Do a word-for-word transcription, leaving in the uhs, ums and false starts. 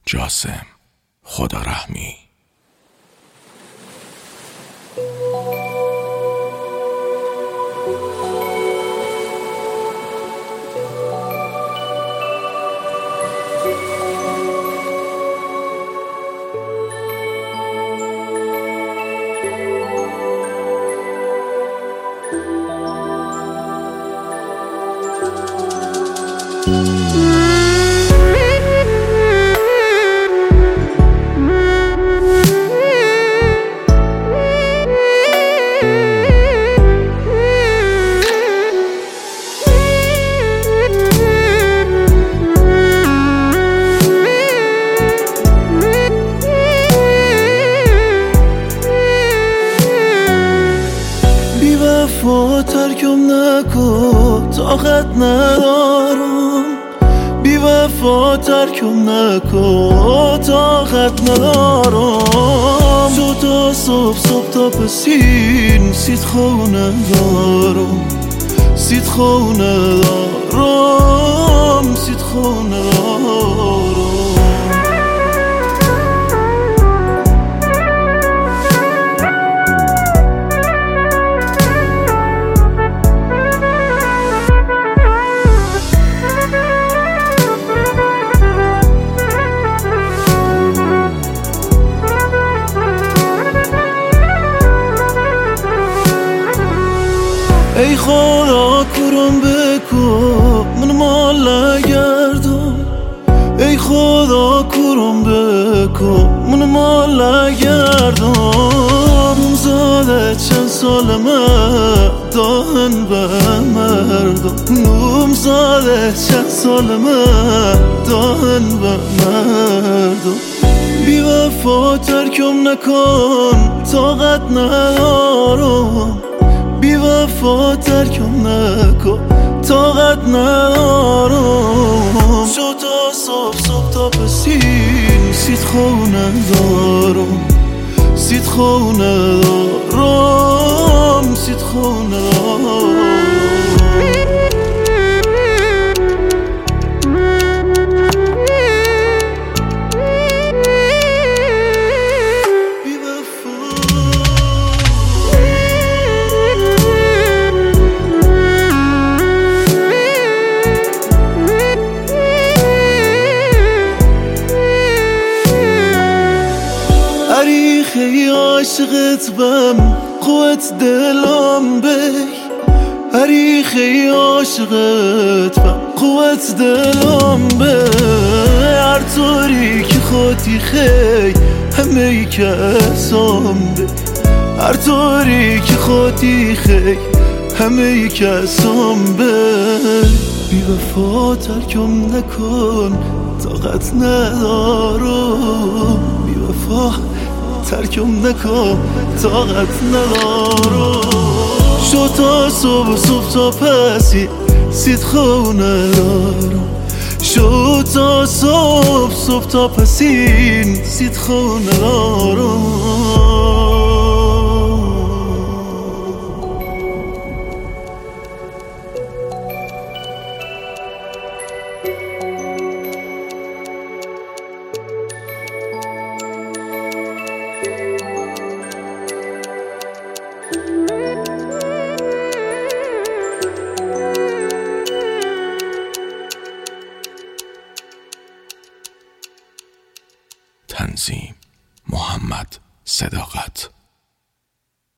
جاسم خدا رحمی. وفا ترکم نکن طاقت ندارم، بی وفا ترکم نکن طاقت ندارم. شو تا صبح صبح تا پسین سید خونه دارم، سید خونه دارم، سید خونه دارم. ای خدا کرم بکن من مال نگردم، ای خدا کرم بکن من مال نگردم. زاده چند سالمه داهن به مردم، نوم زاده چند سالمه داهن به مردم. بی وفا ترکم نکن طاقت ندارم، بی وفا ترکم نکن طاقت ندارم. شو تا صبح صبح تا پسین سید خونه دارم، سید خونه دارم، سید خونه دارم. خیلی عاشقت بم قوت دلم بی، هری خیلی عاشقت بم قوت دلم بی. هر طوری که خودی خی همه کسام بی، هر طوری که خودی خی همه کسام بی. بی وفا ترکم نکن طاقت ندارم، بی وفا ترکم نکن طاقت ندارم. شو تا صبح صبح تا پسی سید خونه دارم، شو تا صبح صبح تا پسین سید خونه دارم. تنظیم محمد صداقت.